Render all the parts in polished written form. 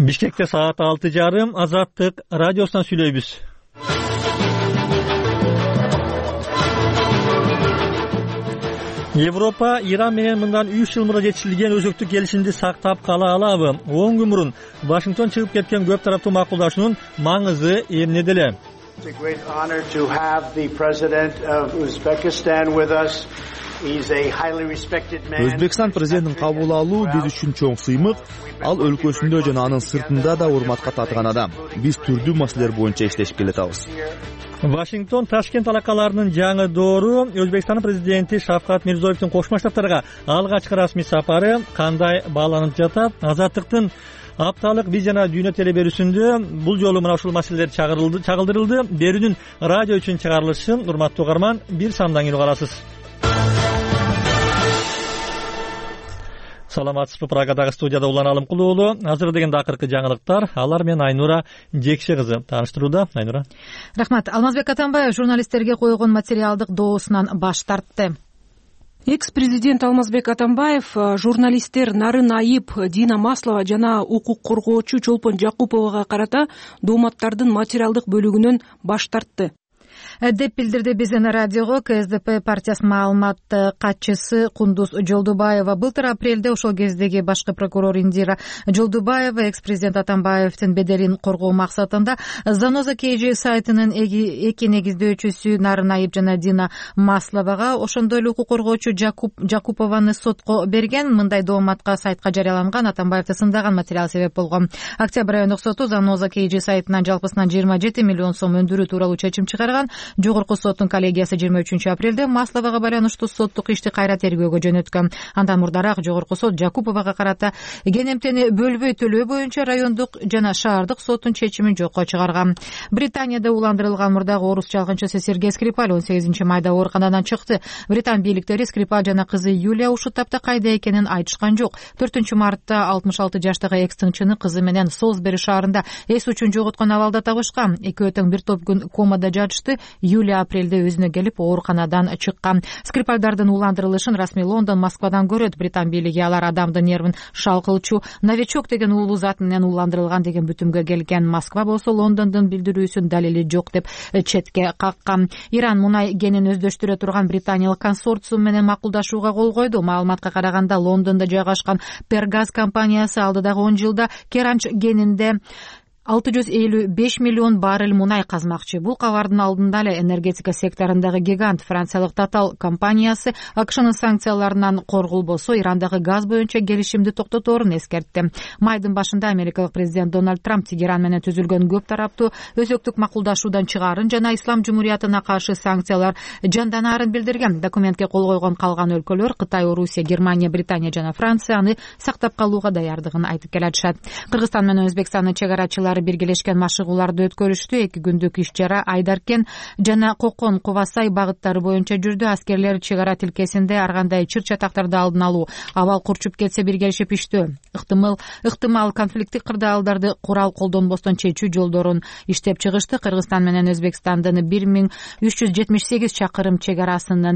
Бишкекте саат 6:30 Азаттык радиосунан сүйлөйбүз. Европа Иран менен мындан 3 жыл мурда жетишилген өзөктүк келишимди сактап кала алабы? 10 күн мурун Вашингтон чыгып кеткен көп тараптуу макулдашуунун маңызы эмнеде эле? It's a great honor to have the president of Uzbekistan with us. Өзбекстан президентин кабыл алуу биз үчүн чоң сыймык. Ал өлкөсүндө жана анын сыртында да урматка татыган адам. Биз түрдүү маселелер боюнча иштешип келатабыз. Вашингтон Ташкент алакаларынын жаңы доору Өзбекстандын президенти Шавкат Мирзиёевдин Кошмо Штаттарга алгачкы расмий сапары кандай бааланып жатат? Азаттыктын апталык биз жана дүйнө телеберүүсүндө бул жолу мына ушул маселелер чагылдырылды. Берүүнүн радио үчүн чыгарылышын урматтуу угарман бир сандан келип аласыз. Саламатсызбы, Прагадагы студияда Улан Алымкулуу уулу. Азыр дегенде акыркы жаңылыктар. Алар менен Айнура Жекше кызы тааныштырууда. Айнура. Рахмат. Алмазбек Атамбаев журналисттерге койгон материалдык доосунан баш тартты. Экс-президент Алмазбек Атамбаев журналисттер Нарын Айып, Дина Маслова жана укук коргоочу Чолпон Жакуповага карата дооматтардын материалдык бөлүгүнөн баш тартты деп билдирди биздин радиого КСДП партиясынын маалымат катчысы Кундуз Жолдубаева. Былтыр апрелде ошол кездеги башкы прокурор Индира Жолдубаева экс-президент Атамбаевдин беделин коргоо максатында Заноза KG сайтынын эки негиздөөчүсү Нарын Айып жана Дина Масловага, ошондой эле укук коргоочу Жакупованы сотко берген. Мындай дооматка сайтка жарыяланган Атамбаевди сындаган материал себеп болгон. Октябрь айындык соту Заноза KG сайтынан жалпысынан 27 миллион сом өндүрүү тууралуу чечим чыгарган. Жогорку соттун коллегиясы 23 апрелде Масловага байланыштуу соттук ишти кайра тергөөгө жөнөткөн. Андан мурдараак жогорку сот Жакуповага карата кенемтени бөлбөй төлөө боюнча райондук жана шаардык соттун чечимин жокко чыгарган. Британияда уландырылган мурдагы орус чалгынчысы Сергей Скрипаль 18 майда ооруканадан чыкты. Британ бийликтери Скрипаль жана кызы Юлия ушул тапта кайда экенин айтышкан жок. 4 мартта 66 жаштагы экс-тыңчыны кызы менен Солсбери шаарында эс учун жоготкон абалда табышкан. Экөө тең бир топ күн комада жатышты. Юлия апрелде өзүнө келип ооруканадан чыккан. Скрипальдардын уландырылышын расмий Лондон Москвадан көрөт. Британ бийлиги алар адамдын нервин шалкылчу новичок деген улуу зат менен уландырылган деген бүтүмгө келген. Москва болсо Лондондун билдирүүсүн далили жок деп четке каккан. Иран мунай кенин өздөштүрө турган британиялык консорциум менен макулдашууга кол койду. Маалыматка караганда Лондондо жайгашкан Пергаз компаниясы алдыдагы 10 жылда Керанч кенинде 655 миллион баррель мунай казмакчы. Бул кабардын алдында эле энергетика секторундагы гигант франциялык Total компаниясы АКШнын санкцияларынан коргулбосо Ирандагы газ боюнча келишимди токтоторун эскертти. Майдын башында америкалык президент Дональд Трамп Тегеран менен түзүлгөн көп тараптуу өзөктүк макулдашуудан чыгаарын жана Ислам Жумуриятына каршы санкциялар жанданарын билдирген. Документке кол койгон калган өлкөлөр Кытай, Орусия, Германия, Британия жана Франция аны сактап калууга даярдыгын айтып келатышат. Кыргызстан менен Өзбекстандын чегарачылары биргелешкен машыгууларды өткөрүштү. 2 күндүк иш-чара Айдаркен жана Кокон, Кубасай багыттары боюнча жүрдү. Аскерлер чегара тилкесинде ар кандай чыр-чатактарды алдын алуу, абал курчуп кетсе биргелешип иштөө, ыктымал конфликттик кырдаалдарды курал колдонбостон чечүү жолдорун иштеп чыгышты. Кыргызстан менен Өзбекстандын 1378 чакырым чегарасынын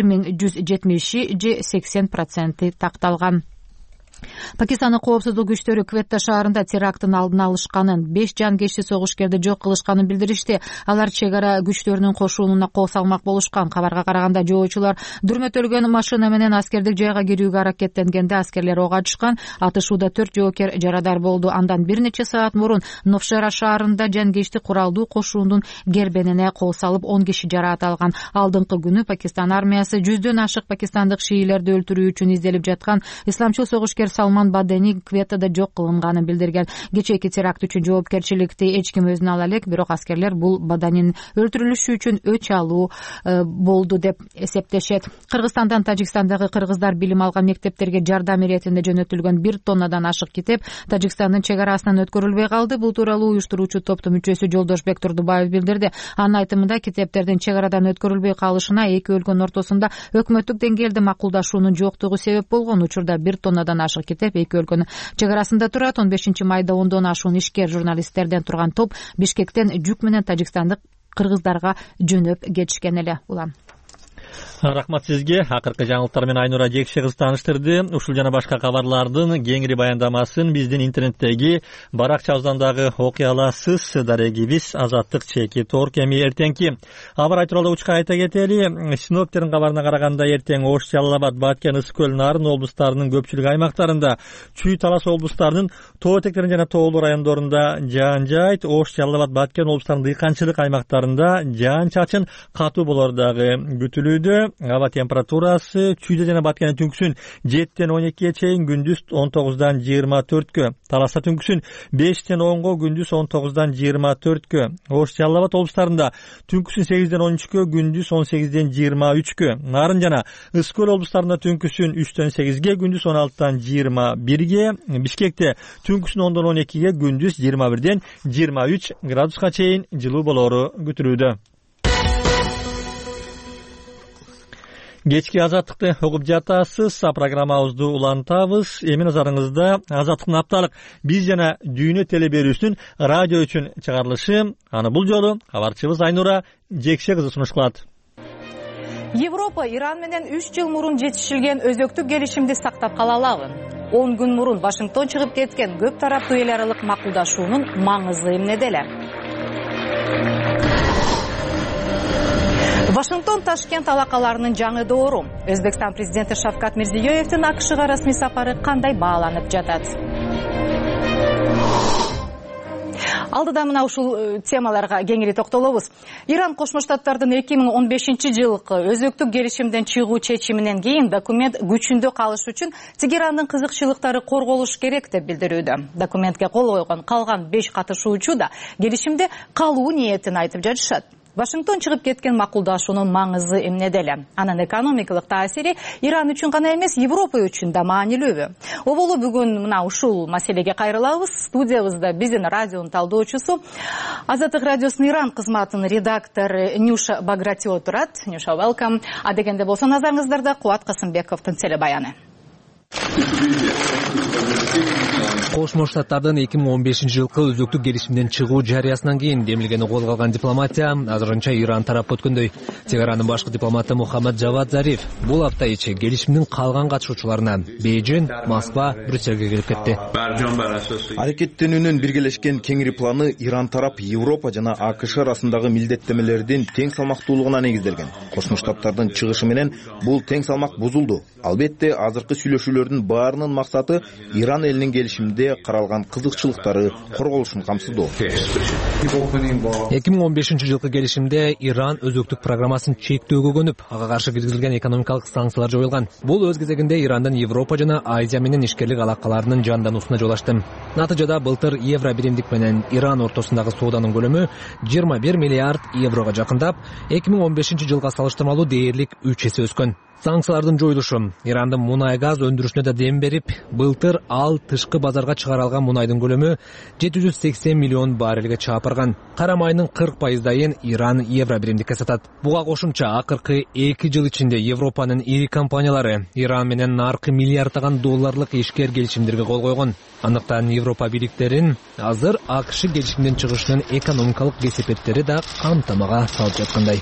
1170 же 80% такталган. Пакистандын коопсуздук күчтөрү Кветта шаарында теракттын алдын алышканын, 5 жангечти согушкерди жок кылышканын билдиришти. Алар чегара күчтөрүнүн кошунуна кол салмак болушкан. Кабарга караганда жоочулар дүрмөтөлгөн машина менен аскердик жайга кирүүгө аракеттенгенде аскерлер ок ачышкан. Атышууда 4 жоокер жарадар болду. Андан бир нече саат мурун Новшера шаарында жангечти куралдуу кошундун гербенине кол салып 10 киши жараат алган. Алдыңкы күнү Пакистан армиясы 100дөн ашык пакистандык шиилерди өлтүрүү үчүн изделип жаткан исламчыл согушкер Салман Бадени Кветtada жок кылынганын билдирген. Кечээки теракт үчүн жоопкерчиликти эч ким өзүнө ала элек, бирок аскерлер бул Баданин өлтүрүлүшү үчүн өч алуу болду деп эсептешет. Кыргызстандан Тажикстандагы кыргыздар билим алган мектептерге жардам иретинде жөнөтүлгөн 1 тоннадан ашык китеп Тажикстандын чегарасынан өткөрүлбөй калды. Бул тууралуу уюштуруучу топтун мүчөсү Жолдошбек Турдубаев билдирди. Анын айтымында китептердин чегарадан өткөрүлбөй калышына эки өлкөнүн ортосунда өкмөттүк деңгээлде макулдашуунун жоктугу себеп болгон. Учурда 1 тоннадан ашык китеп эки өлкөнүн чегарасында турат. 15 майда 10дон ашуун ишкер журналисттерден турган топ Бишкектен жүк менен тажикстандык кыргыздарга жөнөп кетишкен эле. Улан Рахмат сизге. Акыркы жаңылыктар менен Айнура Жекше кыз тааныштырды. Ушул жана башка кабарлардын кеңири баяндамасын биздин интернеттеги баракчабыздан дагы окуй аласыз. Дарегибиз Азаттык чеки Торк. Эми эртеңки абар туралы учка айта кетели. Синоптиктердин кабарына караганда эртең Ош, Жалал Абад, Баткен, Ысык көл, Нарын облустарынын көпчүлүк аймактарында, Чүй, Талас облустарынын тоо этектерин жана тоолуу райондорунда жаан жайт. Ош, Жалал Абад, Баткен облустарынын дыйканчылык аймактарында жаан чачын катуу болор дагы күтүлүүдө. Аба температурасы Чүйдө жана Баткенде түнкүсүн 7-тен 12-ге чейин, күндүз 19-дан 24-кө. Таласта түнкүсүн 5-тен 10-го, күндүз 19-дан 24-кө. Ош, Жалал Абад облустарында түнкүсүн 8-ден 13-кө, күндүз 18-ден 23-кө. Нарын жана Ысык көл облустарында түнкүсүн 3-тен 8-ге, күндүз 16-тан 21-ге. Бишкекте түнкүсүн 10-дан 12-ге, күндүз 21-ден 23 градуска чейин жылуу болору күтүлүүдө. Кечки Азаттыкты угуп жатасыз. Программабызды улантабыз. Эми назарыңызда Азаттыктын апталык биз жана дүйнө телеберүүсүнүн радио үчүн чыгарылышы. Аны бул жолу кабарчыбыз Айнура Жекше кызы сунуш кылат. Европа Иран менен 3 жыл мурун жетишилген өзөктүк келишимди сактап кала алабы? 10 күн мурун Вашингтон чыгып кеткен көп тараптуу эл аралык макулдашуунун маңызы эмнеде эле? Вашингтон Ташкент алакаларынын жаңы доору. Өзбекстан президенти Шавкат Мирзиёевдин АКШга расмий сапары кандай бааланып жатат? Алдыда мына ушул темаларга кеңири токтолобуз. Иран Кошмо Штаттардын 2015-жылкы өзөктүк келишимден чыгуу чечиминен кийин документ күчүндө калыш үчүн Тегерандын кызыкчылыктары корголуш керек деп билдирүүдө. Документке кол койгон калган 5 катышуучу да келишимде калуу ниетин айтып жатышат. Вашингтон чыгып кеткен макулдашуунун маңызы эмнеде эле? Анын экономикалык таасири Иран үчүн гана эмес, Европа үчүн да маанилүүбү? Оболу бүгүн мына ушул маселеге кайрылабыз. Студиябызда биздин радионун талдоочусу, Азаттык радиосунун Иран кызматынын редактору Нюша Багратио турат. Нюша, welcome. А дегенде болсо назарыңыздарда Кубат Касымбековдун телебаяны. Кошмо Штаттардын 2015-жылкы өзөктүк келишимден чыгуу жарыясынан кийин демилгени колго алган дипломатия азырынча Иран тарапы өткөндөй. Тегерандын башкы дипломаты Мухаммад Джавад Зариф бул апта ичи келишимдин калган катышуучуларына Бейжин, Москва, Брюссельге келип кетти. Аракеттенүүнүн биргелешкен кеңири планы Иран тарап Европа жана АКШ арасындагы милдеттемелердин тең салмактуулугуна негизделген. Кошмо Штаттардын чыгышы менен бул тең салмак бузулду. Албетте, азыркы сүйлөшүүлөрдүн баарынын максаты Иран элинин келишимде каралган кызыкчылыктары корголушун камсыздоо. 2015-жылкы келишимде Иран өзөктүк программасын чектөөгө көнүп, ага каршы киргизилген экономикалык санкциялар жоюлган. Бул өз кезегинде Ирандын Европа жана Азия менен ишкерлик алакаларынын жандануусуна жол ачты. Натыйжада былтыр евро биримдик менен Иран ортосундагы сооданын көлөмү 21 миллиард еврого жакындап, 2015-жылга салыштырмалуу дээрлик 3 эсе өскөн. Санкциялардын жоюлушу Ирандын мунай газ өндүрүшүнө да дем берип, былтыр ал тышкы базарга чыгарылган мунайдын көлөмү 780 миллион баррелге чаапырган. Кара майнын 40%-ын Иран евро биримдикке сатат. Буга кошумча акыркы 2 жыл ичинде Европанын ири компаниялары Иран менен наркы миллиарддаган долларлык ишкер келишимдерге кол койгон. Андыктан Европа бийликтерин азыр АКШ келишимден чыгышынын экономикалык кесепеттери да камтамага салып жаткандай.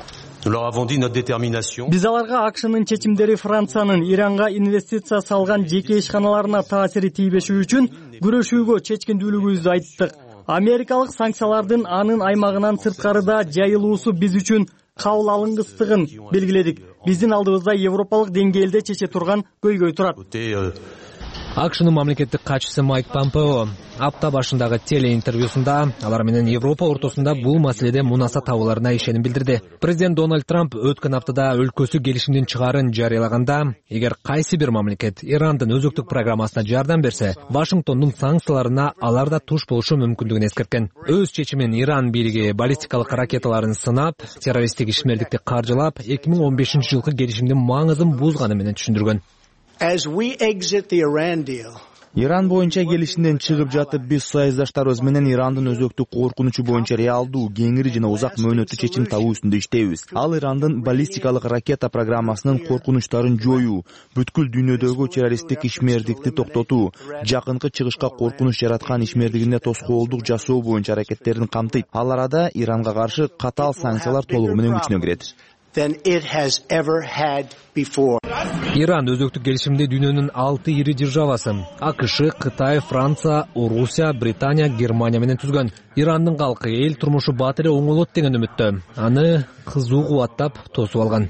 Биз аларга АКШнын чечимдери Франциянын Иранга инвестиция салган жеке ишканаларына таасири тийбеши үчүн күрөшүүгө чечкиндүүлүгүбүздү айттык. Америкалык санкциялардын анын аймагынан сырткарыда жайылуусу биз үчүн кабыл алынгыстыгын белгиледик. Биздин алдыбызда европалык деңгээлде чече турган көйгөй турат. АКШнын мамлекеттик катчысы Майк Помпео апта башындагы телеинтервьюсунда алар менен Европа ортосунда бул маселеде мунаса табууларына ишеним билдирди. Президент Дональд Трамп өткөн аптада өлкөсү келишимдин чыгаарын жарыялаганда, эгер кайсы бир мамлекет Ирандын өзөктүк программасына жардам берсе, Вашингтондун санкцияларына алар да туш болушу мүмкүндүгүн эскерткен. Өз чечимин Иран бийлиги баллистикалык ракеталарын сынап, террористтик ишмердикти каржылап, 2015-жылкы келишимдин маңызын бузганы менен түшүндүргөн. As we exit the Iran deal, Иран боюнча келишимден чыгып жатып, биз союздаштарыбыз менен Ирандын өзөктүк коркунучу боюнча реалдуу, кеңири жана узак мөөнөттүү чечим табуу үстүндө иштейбиз. Ал Ирандын баллистикалык ракета программасынын коркунучтарын жоюу, бүткүл дүйнөдөгү террористтик ишмердикти токтотуу, жакынкы чыгышка коркунуч жараткан ишмердигине тоскоолдук жасоо боюнча аракеттерин камтыйт. Ал арада Иранга каршы катаал санкциялар толугу менен күчүнө кирет. than it has ever had before. Иран өзөктүк келишимди дүйнөнүн 6 ири державасы АКШ, Кытай, Франция, Орусия, Британия, Германия менен түзгөн. Ирандын калкы эл турмушу бат эле оңолот деген үмүттө. Аны кызуу кубаттап тосуп алган.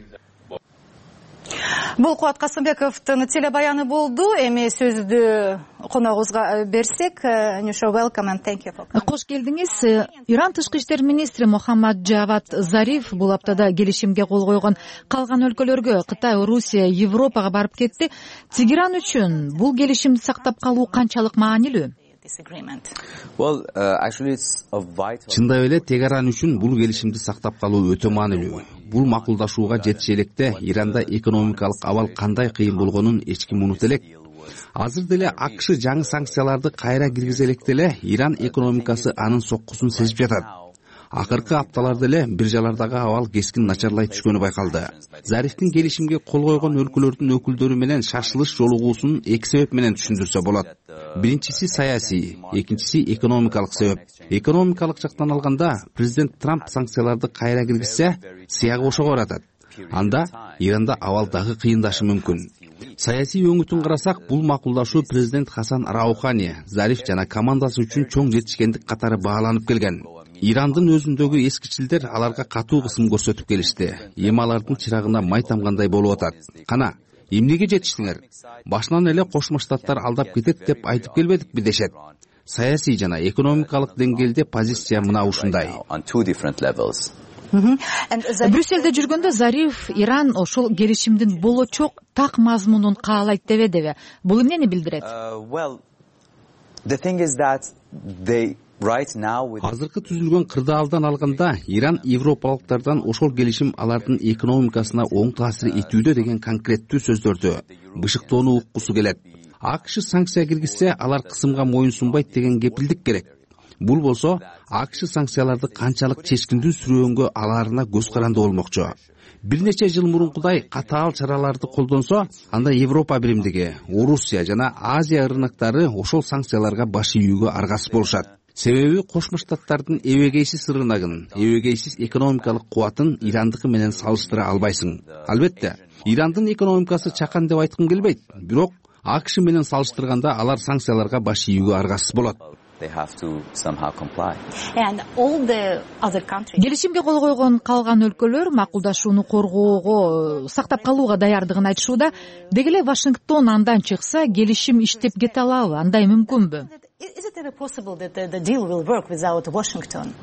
Бул Кубат Касымбековдун телебаяны болду. Эми сөздү коногубузга берсек, Нюша, welcome and thank you for coming. Кош келдиңиз. Иран тышкы иштер министри Мохаммад Джавад Зариф бул аптада келишимге кол койгон калган өлкөлөргө Кытай, Орусия, Европага барып кетти. Тегеран үчүн бул келишимди сактап калуу канчалык маанилүү? Чындай эле Тегеран үчүн бул келишимди сактап калуу өтө маанилүү. Бул макулдашууга жетише электе Иранда экономикалык абал кандай кыйын болгонун эч ким унута элек. Азыр деле АКШ жаңы санкцияларды кайра киргизе электе эле Иран экономикасы анын соккусун сезип жатат. Акыркы апталарда эле биржалардагы абал кескин начарлай түшкөнү байкалды. Зарифтин келишимге кол койгон өлкөлөрдүн өкүлдөрү менен шашылыш жолугуусун эки себеп менен түшүндүрсө болот. Биринчиси саясий, экинчиси экономикалык себеп. Экономикалык жактан алганда президент Трамп санкцияларды кайра киргизсе, сыягы ошого баратат. Анда Иранда абал дагы кыйындашы мүмкүн. Саясий өңүтүн карасак, бул макулдашуу президент Хасан Раухани, Зариф жана командасы үчүн чоң жетишкендик катары бааланып келген. Ирандын өзүндөгү эскичилдер аларга катуу кысым көрсөтүп келишти. Эми алардын чырагына май тамгандай болуп атат. Кана, эмнеге жетиштиңер? Башынан эле Кошмо Штаттар алдап кетет деп айтып келбедикпи дешет. Саясий жана экономикалык деңгээлде позиция мына ушундай. Брюсселде жүргөндө Зариф Иран ошол келишимдин болочок так мазмунун каалайт дебедиби? Бул эмнени билдирет? Азыркы түзүлгөн кырдаалдан алганда Иран европалыктардан ошол келишим алардын экономикасына оң таасир этүүдө деген конкреттүү сөздөрдү бышыктоону уккусу келет. АКШ санкция киргизсе, алар кысымга моюнсунбайт деген кепилдик керек. Бул болсо, АКШ санкцияларды канчалык чечкиндүү сүрөөнгө аларына көз каранды болмокчу. Бир нече жыл мурункудай катаал чараларды колдонсо, анда Европа биримдиги, Орусия жана Азия рыноктары ошол санкцияларга баш ийүүгө аргасыз болушат. Себеби Кошмо Штаттардын эбегейсиз рыногун, эбегейсиз экономикалык кубатын Ирандыкы менен салыштыра албайсың. Албетте, Ирандын экономикасы чакан деп айткым келбейт, бирок АКШ менен салыштырганда алар санкцияларга баш ийүүгө аргасыз болот. Келишимге кол койгон калган өлкөлөр макулдашууну коргоого, сактап калууга даярдыгын айтышууда. Деги эле Вашингтон андан чыкса, келишим иштеп кете алабы? Андай мүмкүнбү? Is it ever possible that the deal will work without Washington?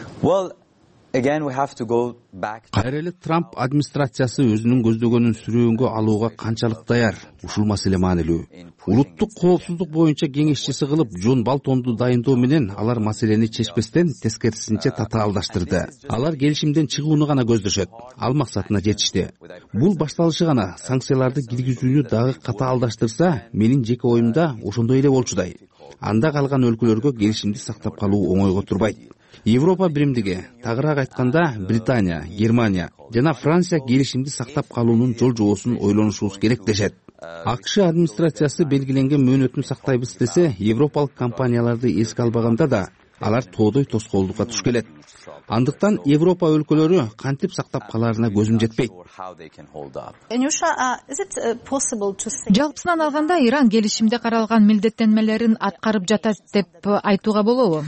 Кайра эле Трамп администрациясы өзүнүн көздөгөнүн сүрөөнгө алууга канчалык даяр? Ушул маселе маанилүү. Улуттук коопсуздук боюнча кеңешчиси кылып Джон Болтонду дайындоо менен алар маселени чечпестен тескерисинче татаалдаштырды. Алар келишимден чыгууну гана көздөшөт. Ал максатына жетишти. Бул башталышы гана. Санкцияларды киргизүүнү дагы катаалдаштырса, менин жеке оюмда ошондой эле болчудай. Анда калган өлкөлөргө келишимди сактап калуу оңойго турбайт. Европа биримдиги, тагыраак айтканда Британия, Германия жана Франция келишимди сактап калуунун жол жобосун ойлонушубуз керек дешет. АКШ администрациясы белгиленген мөөнөтүн сактайбыз десе, европалык компанияларды эске албаганда да алар тоодой тоскоолдукка туш келет. Андыктан Европа өлкөлөрү кантип сактап каларына көзүм жетпейт. Жалпысынан алганда Иран келишимде каралган милдеттенмелерин аткарып жатат деп айтууга болобу?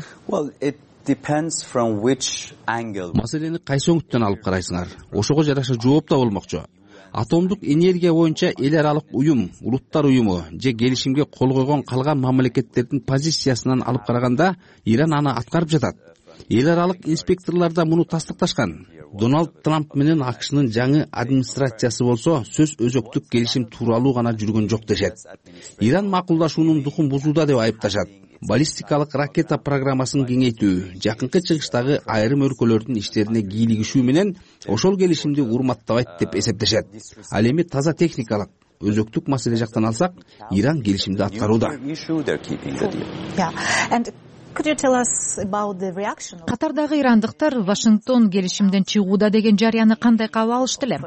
Маселени кайсы өңүттөн алып карайсыңар? Ошого жараша жооп да болмокчу. Атомдук энергия боюнча эл аралык уюм, улуттар уюму же келишимге кол койгон калган мамлекеттердин позициясынан алып караганда, Иран аны аткарып жатат. Эл аралык инспекторлор да муну тастыкташкан. Дональд Трамп менен АКШнын жаңы администрациясы болсо, сөз өзөктүк келишим тууралуу гана жүргөн жок дешет. Иран макулдашуунун духун бузууда деп айыпташат. Баллистикалык ракета программасын кеңейтүү, жакынкы чыгыштагы айрым өлкөлөрдүн иштерине кийлигишүү менен ошол келишимди урматтабайт деп эсептешет. Ал эми таза техникалык, өзөктүк маселе жактан алсак, Иран келишимди аткарууда. Катардагы ирандыктар Вашингтон келишимден чыгууда деген жарыяны кандай кабыл алышты эле?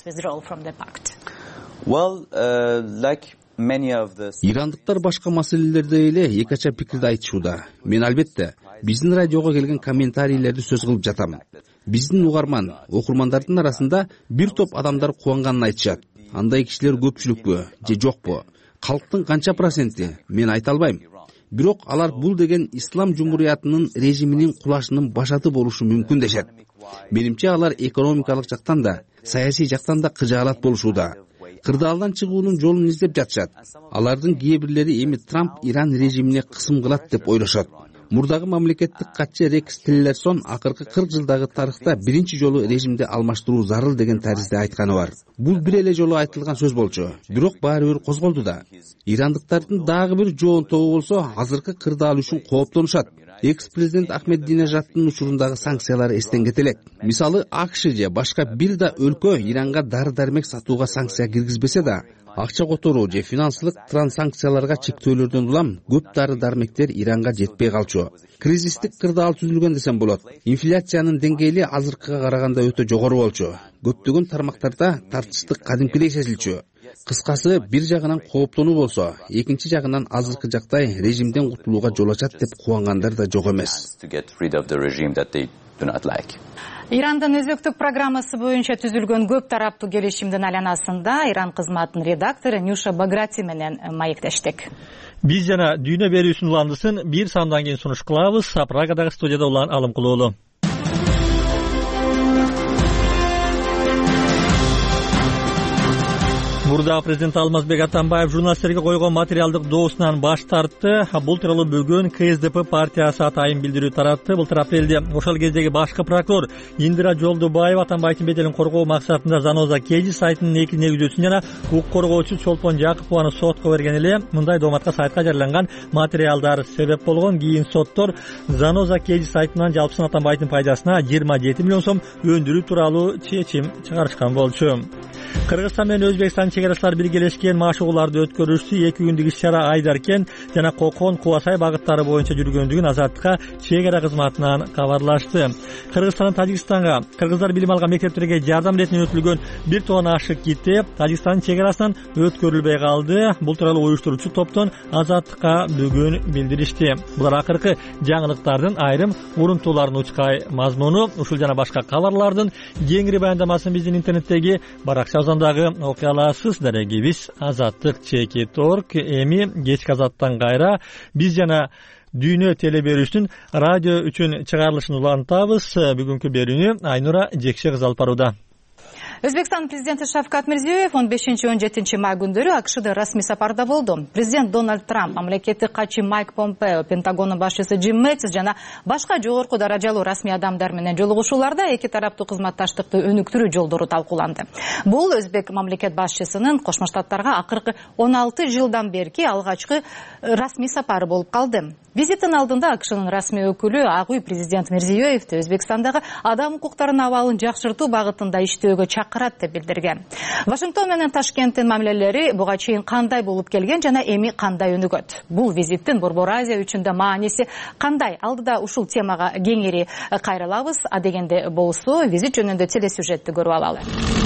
Ирандыктар башка маселелерде эле эки ача пикирди айтышууда. Мен албетте биздин радиого келген комментарийлерди сөз кылып жатам. биздин угарман окурмандардын арасында бир топ адамдар кубанганын айтышат. Андай кишилер көпчүлүкпү же жокпу? Калктын канча проценти? Мен айта албайм. Бирок алар бул деген ислам жумуриятынын режиминин кулашынын башаты болушу мүмкүн дешет. Менимче алар экономикалык жактан да, саясий жактан да кыжаалат болушууда. Кырдаалдан чыгуунун жолун издеп жатышат. Алардын кээ бирлери эми Трамп Иран режимине кысым кылат деп ойлошот. Мурдагы мамлекеттик катчы Рекс Тиллерсон акыркы 40 жылдагы тарыхта биринчи жолу режимди алмаштыруу зарыл деген таризде айтканы бар. Бул бир эле жолу айтылган сөз болчу, бирок баары бир козголду да. Ирандыктардын дагы бир жоон тобу болсо азыркы кырдаал үчүн кооптонушат. Экс-президент Ахмединежадтын учурундагы санкциялар эстен кетелек. Мисалы, АКШ же башка бир да өлкө Иранга дары-дармек сатууга санкция киргизбесе да, акча которуу же финансылык транзакцияларга чектөөлөрдөн улам көп дары-дармектер Иранга жетпей калчу. Кризистик кырдаал түзүлгөн десем болот. Инфляциянын деңгээли азыркыга караганда өтө жогору болчу. Көптөгөн тармактарда тартыштык кадимкидей сезилчү. Кыскасы, бир жагынан кооптонуу болсо, экинчи жагынан азыркы жактай режимден кутулууга жол ачат деп кубангандар да жок эмес. Ирандын өзөктүк программасы боюнча түзүлгөн көп тараптуу келишимдин айланасында Иран кызматынын редактору Нюша Баграти менен маектештик. Биз жана дүйнө берүүсүнүн уландысын бир саамдан кийин сунуш кылабыз. Прагадагы студияда улан алым кылуулу. Мурдагы президент Алмазбек Атамбаев журналисттерге койгон материалдык доосунан баш тартты. Бул тууралуу бүгүн КСДП партиясы атайын билдирүү таратты. Былтыр апрелде ошол кездеги башкы прокурор Индира Жолдубаева Атамбаевдин беделин коргоо максатында Заноза Кеji сайтынын эки негизүүчүсүн жана укук коргоочу Чолпон Жакыпованы сотко берген эле. Мындай дооматка сайтка жарыяланган материалдар себеп болгон. Кийин соттор Заноза Кеji сайтынан жалпысынан Атамбаевдин пайдасына 27 миллион сом өндүрүү тууралуу чечим чыгарышкан болчу. Кыргызстан менен Өзбекстан чегерачылар биргелешкен машыгууларды өткөрүштү. 2 күндүк иш-чара Айдаркен жана Кокон Кубасай багыттары боюнча жүргөндүгүн Азаттыкка чегара кызматынан кабарлашты. Кыргызстандан Тажикстанга кыргыздар билим алган мектептерге жардам иретинен өтүлгөн бир тонна ашык китеп Тажикстандын чегарасынан өткөрүлбөй калды. Бул тууралуу уюштуруучу топтон Азаттыкка бүгүн билдиришти. Булар акыркы жаңылыктардын айрым урунтууларын учкай мазмуну. Ушул жана башка кабарлардын кеңири баяндамасын биздин интернеттеги баракчабыздагы окуяларсыз. Дарегибиз Азаттык.org. Эми кечки Азаттан кайра биз жана дүйнө теле берүүсүнүн радио үчүн чыгарылышын улантабыз. Бүгүнкү берүүнү Айнура Жекше кыз алып барууда. Өзбекстан президенти Шавкат Мирзиёев 15-17 май күндөрү АКШда расмий сапарда болду. Президент Дональд Трамп, мамлекеттик катчы Майк Помпео, Пентагондун башчысы Джим Мэттис жана башка жогорку даражалуу расмий адамдар менен жолугушууларда эки тараптуу кызматташтыкты өнүктүрүү жолдору талкууланды. Бул өзбек мамлекет башчысынын Кошмо Штаттарга акыркы 16 жылдан берки алгачкы расмий сапары болуп калды. Визиттин алдында АКШнын расмий өкүлү Ак үй президент Мирзиёевди Өзбекстандагы адам укуктарынын абалын жакшыртуу багытында иштөөгө чакырат деп билдирген. Вашингтон менен Ташкенттин мамилелери буга чейин кандай болуп келген жана эми кандай өнүгөт? Бул визиттин Борбор Азия үчүн да мааниси кандай? Алдыда ушул темага кеңири кайрылабыз. Адегенде болсо, визит жөнүндө телесюжетти көрүп алалы.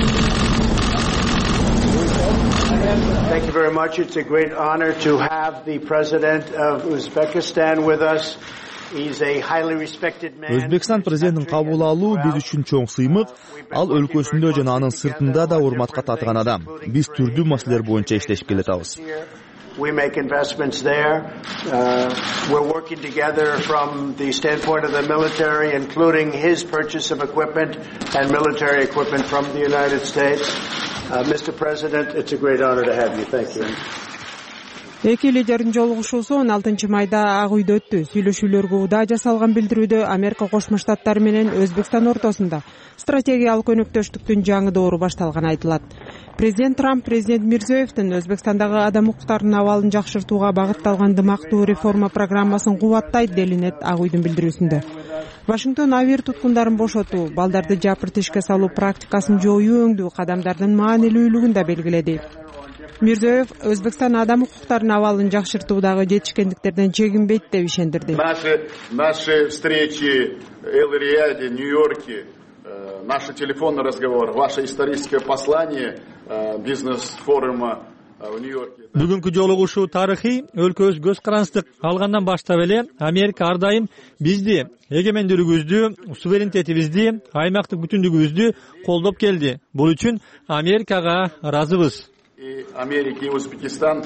Thank you very much. It's a great honor to have the President of Uzbekistan with us. He's a highly respected man. Өзбекстан президентин кабыл алуу биз үчүн чоң сыймык. Ал өлкөсүндө жана анын сыртында да урматка татыган адам. Биз түрдүү маселелер боюнча иштешип келатабыз. We make investments there. We're working together from the standpoint of the military, including his purchase of equipment and military equipment from the United States. Mr. President, it's a great honor to have you. Thank you. Эки лидердин жолугушуусу 16 майда Ак үйдө өттү. Сүйлөшүүлөргө удаа жасалган билдирүүдө Америка Кошмо Штаттары менен Өзбекстан ортосунда стратегиялык өнөктөштүктүн жаңы доору башталганы айтылат. Президент Трамп президент Мирзиёевдин Өзбекстандагы адам укуктарынын абалын жакшыртууга багытталган дымактуу реформа программасын кубаттайт делинет Ак үйдүн билдирүүсүндө. Вашингтон авир туткундарын бошотуу, балдарды жапыр тишке салуу практикасын жоюу өңдүү кадамдардын маанилүүлүгүн да белгиледи. Мирзиёев Өзбекстан адам укуктарынын абалын жакшыртуудагы жетишкендиктерден чегинбейт деп ишендирди. Наши встречи в Эл-Рияде, Нью-Йорке, наш телефонный разговор, ваше историческое послание бизнес-форума Бүгүнкү жолугушуу тарыхый, өлкөбүз көз карандык алгандан баштап эле Америка ар дайым бизди, эгемендүүлүгүбүздү, суверенитетибизди, аймактык бүтүндүгүбүздү колдоп келди. Бул үчүн Америкага ыраазыбыз. Америка и Узбекистан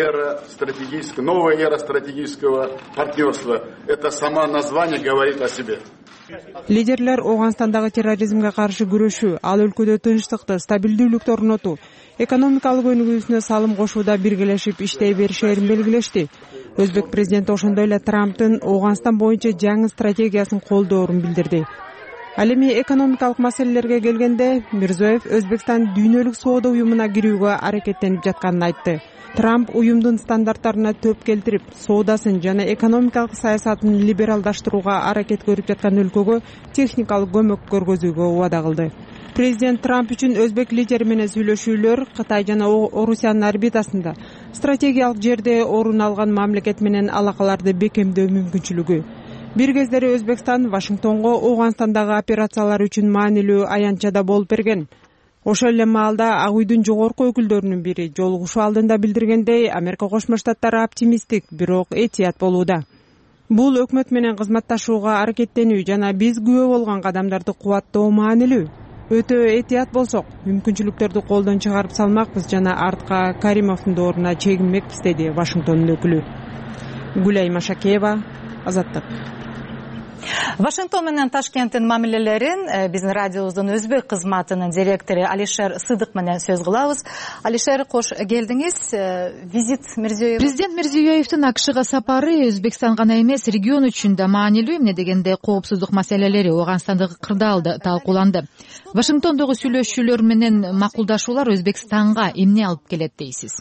новая эра стратегического партнерства. Это само название говорит о себе. Лидерлер Ооганстандагы терроризмге каршы күрөшүү, ал өлкөдө тынчтыкты, стабилдүүлүктү орнотуу, экономикалык өнүгүүсүнө салым кошууда биргелешип иштей беришерин белгилешти. Өзбек президенти ошондой эле Трамптын Ооганстан боюнча жаңы стратегиясын колдоорун билдирди. Ал эми экономикалык маселелерге келгенде Мирзиёев Өзбекстан дүйнөлүк соода уюмуна кирүүгө аракеттенип жатканын айтты. Трамп уюмдун стандарттарына төп келтирип, соодасын жана экономикалык саясатын либералдаштырууга аракет көрүп жаткан өлкөгө техникалык көмөк көргөзүүгө убада кылды. Президент Трамп үчүн өзбек лидери менен сүйлөшүүлөр Кытай жана Орусиянын орбитасында стратегиялык жерде орун алган мамлекет менен алакаларды бекемдөө мүмкүнчүлүгү. Бир кездери Өзбекстан Вашингтонго Ооганстандагы операциялар үчүн маанилүү аянтчада болуп берген. Ошол эле маалда Ак үйдүн жогорку өкүлдөрүнүн бири жолугушуу алдында билдиргендей, Америка Кошмо Штаттары оптимисттик, бирок этият болууда. Бул өкмөт менен кызматташууга аракеттенүү жана биз күбө болгон кадамдарды кубаттоо маанилүү. Өтө этият болсок, мүмкүнчүлүктөрдү колдон чыгарып салмакпыз жана артка Каримовдун дооруна чегинмекпиз, деди Вашингтондун өкүлү. Гүлай Машакеева, Азаттык. Вашингтон менен Ташкенттин мамилелерин биздин радиобуздун өзбек кызматынын директору Алишер Сыдык менен сөз кылабыз. Алишер, кош келдиңиз. Визит Мирзиёев. Президент Мирзиёевдин АКШга сапары Өзбекстан гана эмес, регион үчүн да маанилүү. Эмне дегенде коопсуздук маселелери Ооганстандагы кырдаалда талкууланды. Вашингтондогу сүйлөшүүлөр менен макулдашуулар Өзбекстанга эмне алып келет дейсиз?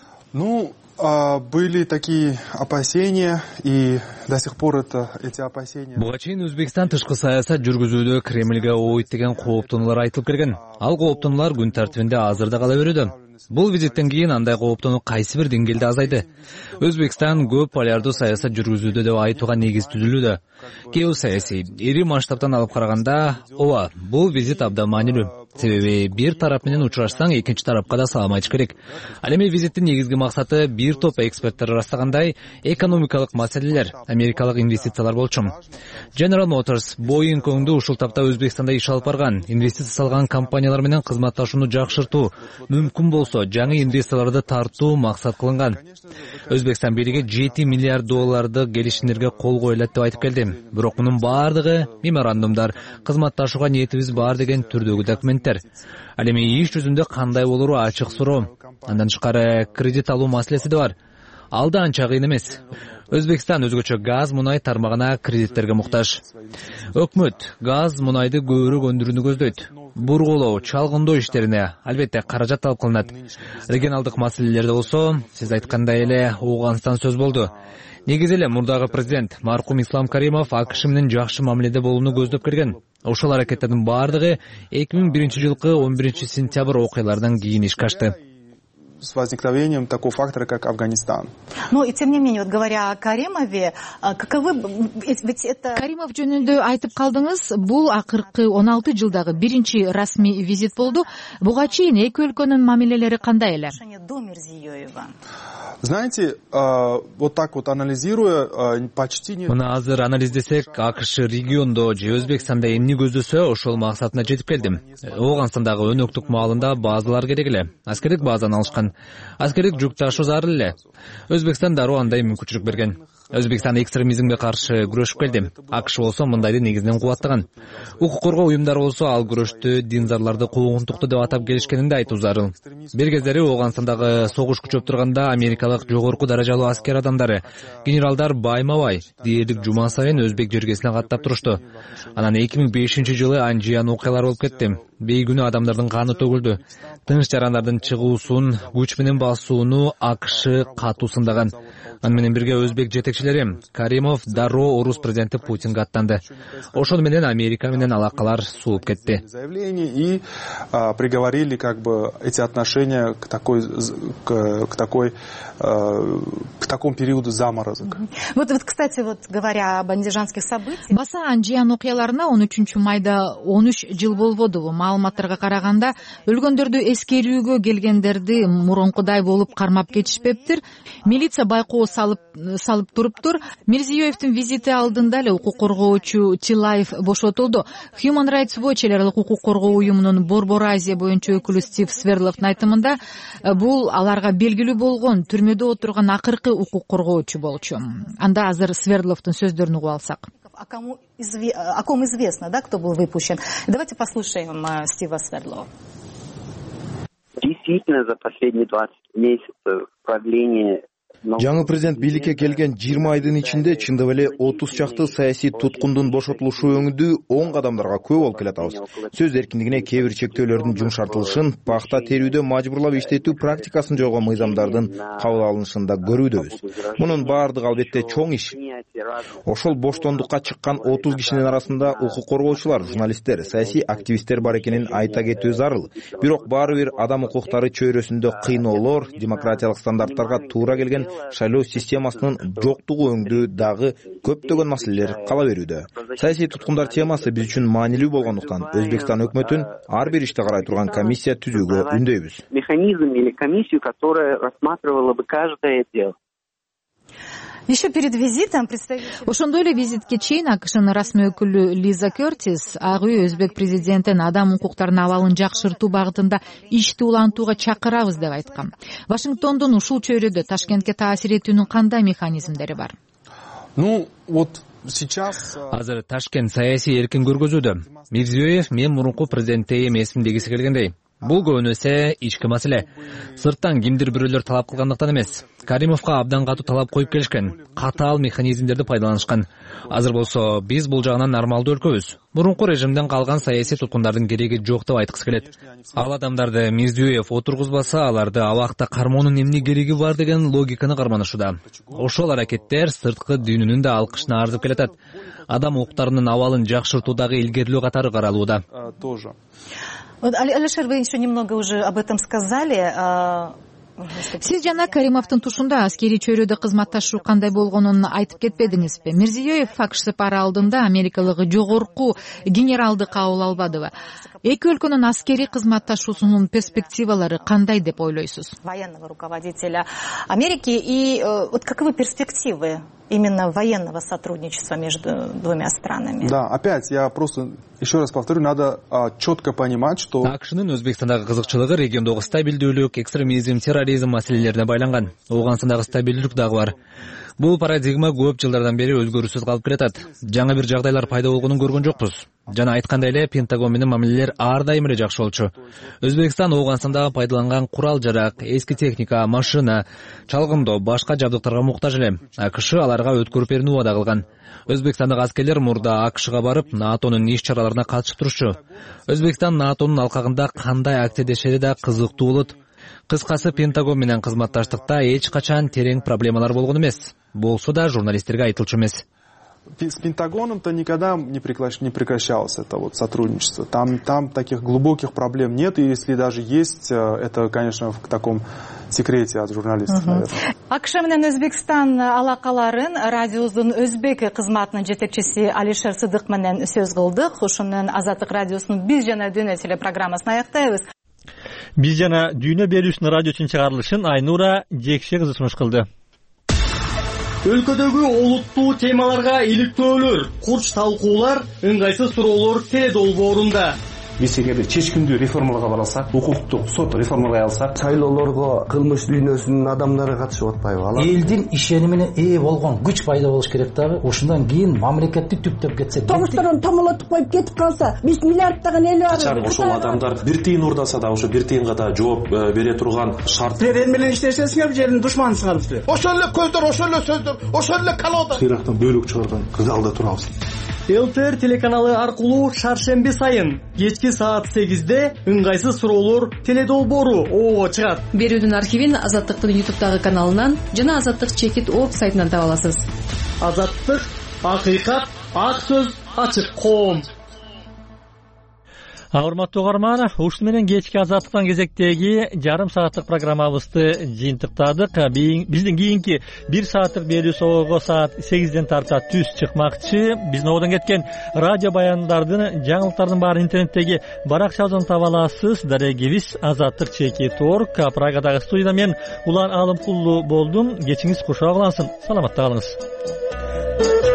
Были такие опасения, и до сих пор эти опасения. Буга чейин Өзбекстан тышкы саясат жүргүзүүдө Кремльге ойт деген кооптонуулар айтылып келген. Ал кооптонуулар күн тартибинде азыр да кала берүүдө. Бул визиттен кийин андай кооптонуу кайсы бир деңгээлде азайды. Өзбекстан көп полярдуу саясат жүргүзүүдө деп айтууга негиз түзүлүүдө. Геосаясий ири масштабтан алып караганда, ооба, бул визит абдан маанилүү. Себеби бир тарап менен учурашсаң, экинчи тарапка да салам айтыш керек. Ал эми визиттин негизги максаты бир топ эксперттер ырастагандай экономикалык маселелер, америкалык инвестициялар болчу. General Motors, Boeing көңдү ушул тапта Өзбекстанда иш алып барган, инвестиция салган компаниялар менен кызматташууну жакшыртуу, мүмкүн болсо жаңы инвесторлорду тартуу максат кылынган. Өзбекстан бийлиги $7 миллиард келишимдерге кол коюлат деп айтып келди. Бирок мунун баардыгы меморандумдар, кызматташууга ниетибиз бар деген түрдөгү документтер. Ал эми иш жүзүндө кандай болору ачык суроо. Андан тышкары кредит алуу маселеси да бар. Ал да анча кыйын эмес. Өзбекстан өзгөчө газ, мунай тармагына кредиттерге муктаж. Өкмөт газ, мунайды көбүрөөк өндүрүүнү көздөйт. Бурголоо, чалгындоо иштерине албетте каражат талап кылынат. Регионалдык маселелерде болсо, сиз айткандай эле Ооганстан сөз болду. Негизи эле мурдагы президент маркум Ислам Каримов АКШ менен жакшы мамиледе болууну көздөп келген. Ошол аракеттердин баардыгы 2001-жылкы 11 сентябрь окуяларынан кийин ишке ашты. С возникновением такого фактора, как Афганистан. Но и тем не менее, вот говоря о Каримове, каковы ведь это... Каримов жөнүндө айтып калдыңыз, бул акыркы 16 жылдагы биринчи расмий визит болду. Буга чейин эки өлкөнүн мамилелери кандай эле? До Мирзиёева. Знаете, вот так вот анализируя, почти нет... Мына азыр анализдесек, АКШ региондо же Өзбекстанда эмне көздөсө, ошол максатына жетип келдим. Ооганстандагы өнөктүк маалында базалар керек эле. Аскердик базаны алышкан. Аскердик жүк ташуу зарыл эле. Өзбекстан дароо андай мүмкүнчүлүк берген. Өзбекстан экстремизмге каршы күрөшүп келди. АКШ болсо мындайды негизинен кубаттаган. Укук коргоо уюмдары болсо ал күрөштү динзарларды куугунтукту деп атап келишкенин да айтуу зарыл. Бир кездери Ооганстандагы согуш күчөп турганда америкалык жогорку даражалуу аскер адамдары, генералдар байма-бай дээрлик жума сайын өзбек жергесине каттап турушту. Анан 2005-жылы анжиян окуялар болуп кетти. Бейгүнөө адамдардын каны төгүлдү. Тынч жарандардын чыгуусун, күч менен басууну АКШ катуу сындаган. Аны менен бирге өзбек жетекчилери Каримов дароо орус президенти Путинге аттанды. Ошону менен Америка менен алакалар сууп кетти. И приговорили как бы эти отношения к такому периоду заморозок. Вот, кстати, говоря об андижанских событиях. Баса анжиян окуяларына 13 майда 13 жыл болбодубу? маалыматтарга караганда өлгөндөрдү эскерүүгө келгендерди мурункудай болуп кармап кетишпептир. Милиция байкоо салып туруптур. Мирзиёевдин визити алдында эле укук коргоочу Тилаев бошотулду. Human Rights Watch эле укук коргоо уюмунун Борбор Азия боюнча өкүлү Стив Сверловдун айтымында бул аларга белгилүү болгон түрмөдө отурган акыркы укук коргоочу болчу. Анда азыр Сверловдун сөздөрүн угуп алсак. О ком известно, да, кто был выпущен. Давайте послушаем Стива Сверлова. Действительно, за последние 20 месяцев правление Жаңы президент бийликке келген 20 айдын ичинде чындап эле 30 чакты саясий туткундун бошотулушу өңүдүү оң кадамдарга көп болуп келатабыз. Сөз эркиндигине кээ бир чектөөлөрдүн жумшартылышын, пахта терүүдө мажбурлап иштетүү практикасын жойгон мыйзамдардын кабыл алынышын да көрүүдөбүз. Мунун баардыгы албетте чоң иш. Ошол боштондукка чыккан 30 кишинин арасында укук коргоочулар, журналисттер, саясий активисттер бар экенин айта кетүү зарыл. Бирок баары бир адам укуктары чөйрөсүндө кыйноолор, демократиялык стандарттарга туура келген шайлоо системасынын жоктугу өңдүү дагы көптөгөн маселелер кала берүүдө. Саясий туткундар темасы биз үчүн маанилүү болгондуктан Өзбекстан өкмөтүн ар бир ишти карай турган комиссия түзүүгө үндөйбүз. Механизм или комиссию, которая рассматривала бы каждое дело. Еще перед визитом ошондой эле визитке чейин АКШнын расмий өкүлү Лиза Кертис Ак үй Өзбек президентин адам укуктарынын абалын жакшыртуу багытында ишти улантууга чакырабыз деп айткан. Вашингтондун ушул чөйрөдө Ташкентке таасир этүүнүн кандай механизмдери бар? Азыр Ташкент саясий эркин көргөзүүдө. Мирзиёев мен мурунку президентте эмесмин дегиси келгендей. Бул көбүнөсү ички маселе. Сырттан кимдир бирөөлөр талап кылгандыктан эмес. Каримовго абдан катуу талап коюп келишкен. Катаал механизмдерди пайдаланышкан. Азыр болсо биз бул жагынан нормалдуу өлкөбүз. Мурунку режимден калган саясий туткундардын кереги жок деп айткысы келет. Ал адамдарды Мирзиёев отургузбаса, аларды абакта кармоонун эмне кереги бар деген логиканы карманышууда. Ошол аракеттер сырткы дүйнөнүн да алкышына арзып келатат. Адам укуктарынын абалын жакшыртуудагы илгерилөө катары каралууда. Алишер, вы еще немного уже об этом сказали. Сиз жана Каримовдун тушунда аскерий чөйрөдө кызматташуу кандай болгонун айтып кетпедиңизби? Мирзиёев АКШ сапары алдында америкалык жогорку генералды кабыл албадыбы? Эки өлкөнүн аскерий кызматташуусунун перспективалары кандай деп ойлойсуз? Военного руководителя Америки и вот каковы перспективы именно военного сотрудничества между двумя странами? Да, опять я просто еще раз повторю, надо четко понимать, что АКШнын Өзбекстандагы кызыкчылыгы региондогу стабилдүүлүк, экстремизм, терроризм маселелерине байланган. Ооганстандагы стабилдүүлүк дагы бар. Бул парадигма көп жылдардан бери өзгөрүүсүз калып келатат. Жаңы бир жагдайлар пайда болгонун көргөн жокпуз. Жана айткандай эле Пентагон менен мамилелер ар дайым эле жакшы болчу. Өзбекстан Ооганстандагы пайдаланган курал-жарак, эски техника, машина, чалгындоо, башка жабдыктарга муктаж эле. АКШ аларга өткөрүп берүүнү убада кылган. Өзбекстандык аскерлер мурда АКШга барып, НАТОнун иш-чараларына катышып турчу. Өзбекстан НАТОнун алкагында кандай активдешери да кызыктуу болот. Кыскасы, Пентагон менен кызматташтыкта эч качан терең проблемалар болгон эмес. Болсо да журналисттерге айтылчу эмес. С Пентагоном-то никогда не прекращалось это вот сотрудничество. Там таких глубоких проблем нет, и если даже есть, это, конечно, в таком секрете от журналистов, наверное. АКШ менен Өзбекстан алакаларын радиосунун Өзбек кызматынын жетекчиси Алишер Сыдык менен сөз кылдык. Ошонун Азаттык радиосунун Биз жана Дүйнө телепрограммасын аяктайбыз. Биз жана Дүйнө берүүсүнүн радио үчүн чыгарылышын Айнура Жекше кызы сунуш кылды. Өлкөдөгү олуттуу темаларга иликтөөлөр, курч талкуулар, ыңгайсыз суроолор теледолбоорунда. Биз эгерде чечкиндүү реформаларга бара алсак, укуктук сот реформалай алсак, шайлоолорго кылмыш дүйнөсүнүн адамдары катышып атпайбы? Элдин ишенимине ээ болгон күч пайда болуш керек дагы. Ошондон кийин мамлекетти түптөп кетсе, тогуштарын томолотуп коюп кетип калса, 5 миллиарддаган эл бар. Ошол адамдар бир тыйын урдаса да ошо бир тыйынга да жооп бере турган шарт. Силер менен иштешесиңер, жердин душманысыңар силер. Ошол эле көздөр, ошол эле сөздөр, ошол эле колода. Ирактан бөлүк чыгарган кызалда турабыз. ЛТР телеканалы аркылуу шаршемби сайын кечки саат 8-де ыңгайсыз суроолор теледолбоору оого чыгат. Берүүдүн архивин Азаттыктын YouTube'дагы каналынан жана Азаттык чекит ок сайтынан таба аласыз. Азаттык, акыйкат, ак сөз, ачык коом. Урматтуу угарман, ушуну менен кечки Азаттыктан кезектеги жарым сааттык программабызды жыйынтыктадык. Биздин кийинки 1 сааттык берүү согого саат 8ден тарта түз чыкмакчы. Биздин одон кеткен радио баяндардын, жаңылыктардын баарын интернеттеги баракчабыздан таба аласыз. Дарегибиз azattik.org. Прагадагы студияда мен Улан Алымкулду болдум. Кечиңиз кушак улансын. Саламатта калыңыз.